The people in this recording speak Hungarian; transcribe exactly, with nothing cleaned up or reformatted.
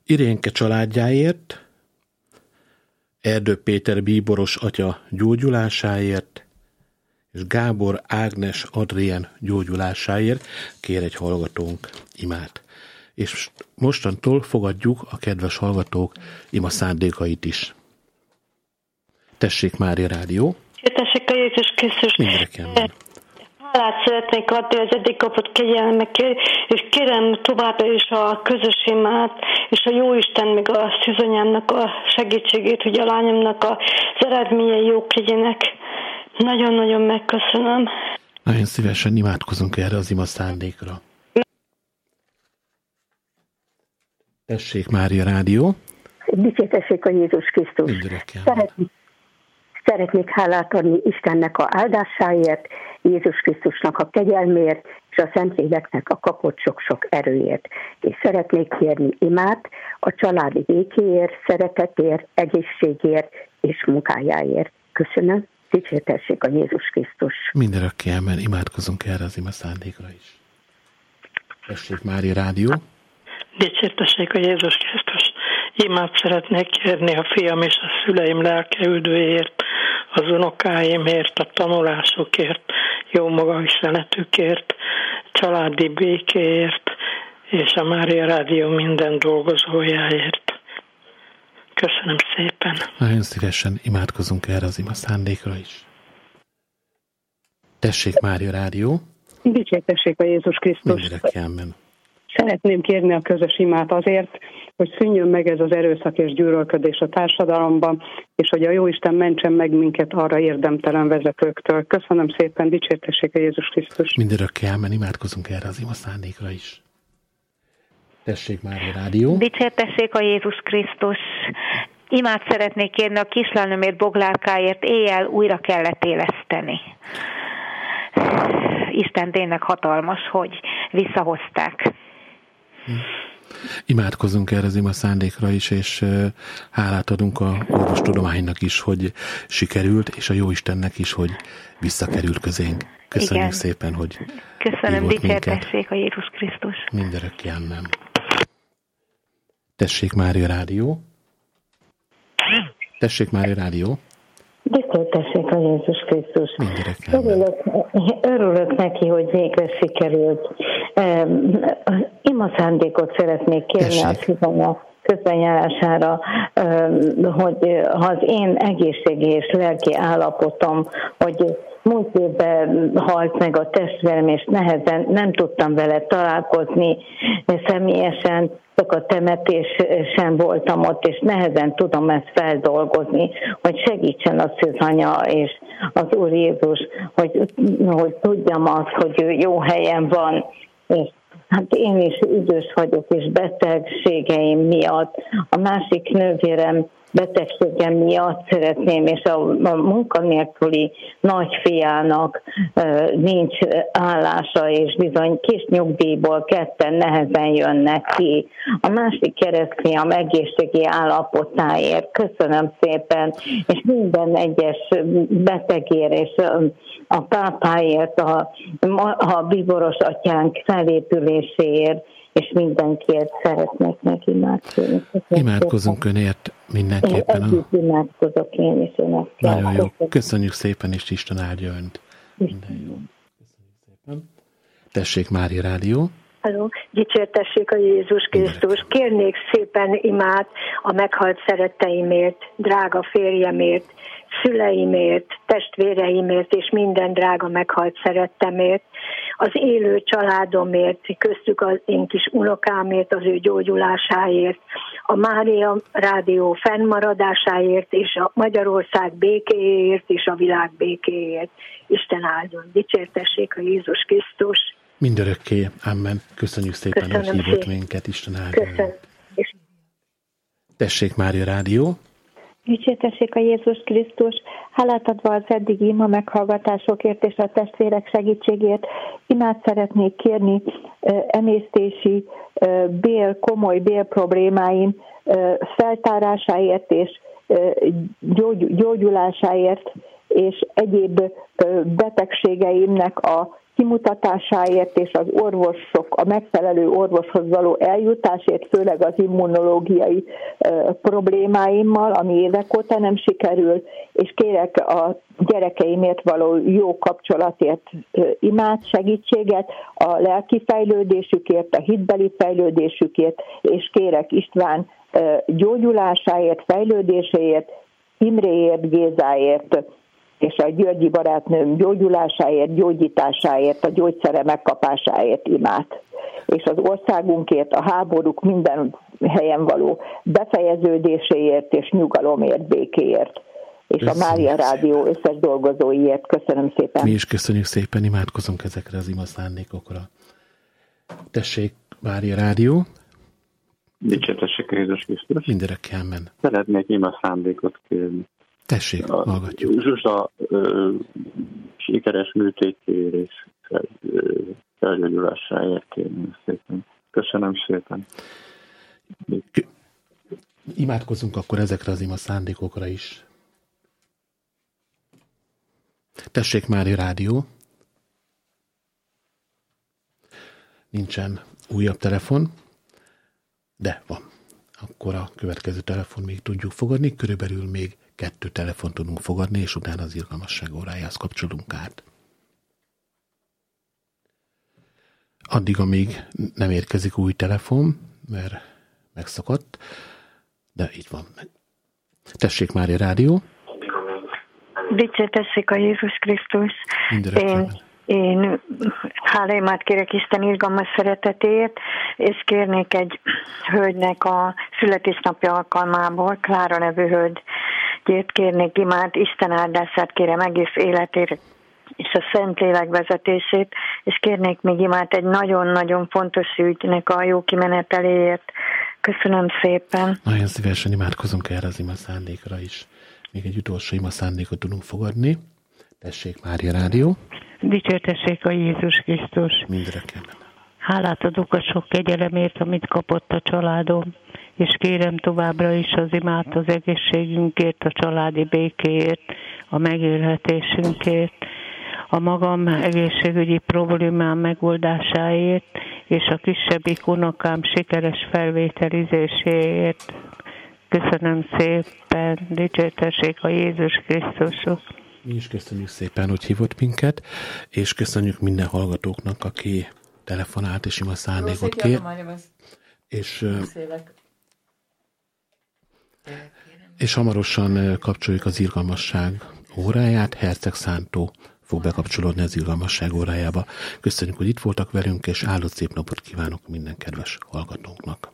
Irénke családjáért, Erdő Péter bíboros atya gyógyulásáért, és Gábor Ágnes Adrien gyógyulásáért kér egy hallgatónk imát. És mostantól fogadjuk a kedves hallgatók ima szándékait is. Tessék, Mária Rádió! Tessék a Jézus Krisztus! Mindeneken. Hálát szeretnék adni az eddig kapott kegyelmekért, és kérem továbbra is a közös imát, és a Jóisten még a szűzanyámnak a segítségét, hogy a lányomnak az eredményei jók legyenek. Nagyon-nagyon megköszönöm. Nagyon szívesen imádkozunk erre az ima szándékra. Tessék, Mária Rádió! Dicsértessék a Jézus Krisztus! Szeretnék, szeretnék hálát adni Istennek a áldásáért, Jézus Krisztusnak a kegyelmért, és a Szentléleknek a kapott sok-sok erőért. És szeretnék kérni imát a családi békéért, szeretetért, egészségért és munkájáért. Köszönöm, dicsértessék a Jézus Krisztus! Mindörökké amen, imádkozunk erre az ima szándékra is. Tessék, Mária Rádió! Dicsértessék a Jézus Krisztus! Imát szeretnék kérni a fiam és a szüleim lelkeüldőért, az unokáimért, a tanulásukért, jó magaviseletükért, családi békéért, és a Mária Rádió minden dolgozójáért. Köszönöm szépen! Nagyon szívesen imádkozunk erre az ima szándékra is. Tessék, Mária Rádió! Dicsértessék a Jézus Krisztus! Mindörökké amen. Szeretném kérni a közös imát azért, hogy szűnjön meg ez az erőszak és gyűlölködés a társadalomban, és hogy a Jóisten mentsen meg minket arra érdemtelen vezetőktől. Köszönöm szépen, dicsértessék a Jézus Krisztus! Mindörökké amen, imádkozunk erre az ima szándékra is. Tessék, Mária Rádió! Dicsértessék a Jézus Krisztus! Imát szeretnék kérni a kislányomért, Boglárkáért, éjjel újra kellett éleszteni. Isten tényleg hatalmas, hogy visszahozták. Imádkozunk erre az ima szándékra is, és hálát adunk a orvostudománynak is, hogy sikerült, és a Jóistennek is, hogy visszakerült közénk. Köszönjük Igen. szépen, hogy Köszönöm, dicsértessék a Jézus Krisztus! Mindörökké amen. Tessék, Mária Rádió! Tessék, Mária Rádió! Dicsértessék a Jézus Krisztus! Örülök, örülök neki, hogy végre sikerült. Um, ima szándékot szeretnék kérni a szívemnek közbenjárására, um, hogy az én egészségi és lelki állapotom, hogy múlt évben halt meg a testvérem, és nehezen nem tudtam vele találkozni személyesen, csak a temetésen voltam ott, és nehezen tudom ezt feldolgozni, hogy segítsen a szűzanya és az Úr Jézus, hogy, hogy tudjam azt, hogy ő jó helyen van, és hát én is idős vagyok, és betegségeim miatt. A másik nővérem betegségem miatt szeretném, és a, a munkanélküli nagyfiának e, nincs állása, és bizony kis nyugdíjból ketten nehezen jönnek ki. A másik keresztfiam egészségi állapotáért köszönöm szépen, és minden egyes betegért, és a pápáért, a, a bíboros atyánk felépüléséért, és mindenkiért szeretnék neki imádkozni. Imádkozunk önért mindenképpen. Én együtt imádkozok én is önökkel. Nagyon jó. Köszönjük szépen, és Isten áldja önt. Minden jó. Köszönjük szépen. Tessék, Mária Rádió. Halló, dicsértessék a Jézus Krisztus. Kérnék szépen imát a meghalt szeretteimért, drága férjemért, szüleimért, testvéreimért és minden drága meghalt szerettemért, az élő családomért, köztük az én kis unokámért, az ő gyógyulásáért, a Mária Rádió fennmaradásáért, és a Magyarország békéért, és a világ békéért. Isten áldjon, dicsértessék a Jézus Krisztus. Mindörökké, amen. Köszönjük szépen, Köszönöm hogy hívott szépen. Minket, Isten áldjon. Tessék, Mária Rádió. Dicsértessék a Jézus Krisztus, hálát adva az eddigi ima meghallgatásokért és a testvérek segítségért, imát szeretnék kérni uh, emésztési uh, bél, komoly bél problémáim uh, feltárásáért és uh, gyógy, gyógyulásáért, és egyéb uh, betegségeimnek a kimutatásáért és az orvosok, a megfelelő orvoshoz való eljutásért, főleg az immunológiai uh, problémáimmal, ami évek óta nem sikerül, és kérek a gyerekeimért való jó kapcsolatért uh, imád, segítséget, a lelki fejlődésükért, a hitbeli fejlődésükért, és kérek István uh, gyógyulásáért, fejlődéséért, Imréért, Gézáért, és a györgyi barátnőm gyógyulásáért, gyógyításáért, a gyógyszere megkapásáért imát. És az országunkért, a háborúk minden helyen való befejeződéséért és nyugalomért, békéért. És köszönjük a Mária Rádió összes dolgozóiért. Köszönöm szépen. Mi is köszönjük szépen, imádkozunk ezekre az ima szándékokra. Tessék, Mária Rádió. Dicsértessék a Jézus Krisztus. Mindenekkel men. Szeretnék ima szándékot kérni. Tessék, hallgatjuk. Zsuzsa ö, sikeres műtétjéért és felgyógyulásáért kérni szépen. Köszönöm szépen. K- Imádkozzunk akkor ezekre az ima szándékokra is. Tessék, Mária Rádió. Nincsen újabb telefon, de van. Akkor a következő telefon még tudjuk fogadni, körülbelül még kettő telefon tudunk fogadni, és utána az irgalmasság órájához kapcsolunk át. Addig, amíg nem érkezik új telefon, mert megszakadt, de itt van. Tessék, Mária Rádió. Dicsértessék a Jézus Krisztus. Én, én háláimát kérek Isten irgalmas szeretetéért, és kérnék egy hölgynek a születésnapja alkalmából, Klára nevű hölgyét kérnék imát, Isten áldását kérem egész életért, és a Szentlélek vezetését, és kérnék még imát egy nagyon-nagyon fontos ügynek a jó kimeneteléért. Köszönöm szépen. Nagyon szívesen imádkozunk erre az ima szándékra is. Még egy utolsó ima szándékot tudunk fogadni. Tessék, Mária Rádió. Dicsértessék a Jézus Krisztus. Mindenekkel. Hálát adok a sok kegyelemért, amit kapott a családom, és kérem továbbra is az imát az egészségünkért, a családi békéért, a megélhetésünkért, a magam egészségügyi problémám megoldásáért, és a kisebbik unokám sikeres felvételizéséért. Köszönöm szépen, dicsértessék a Jézus Krisztusot. Mi is köszönjük szépen, hogy hívott minket, és köszönjük minden hallgatóknak, aki telefonált és ima szándékot kér. És, és hamarosan kapcsoljuk az irgalmasság óráját, Herceg Szántó fog bekapcsolódni az irgalmasság órájába. Köszönjük, hogy itt voltak velünk, és áldott szép napot kívánok minden kedves hallgatóknak.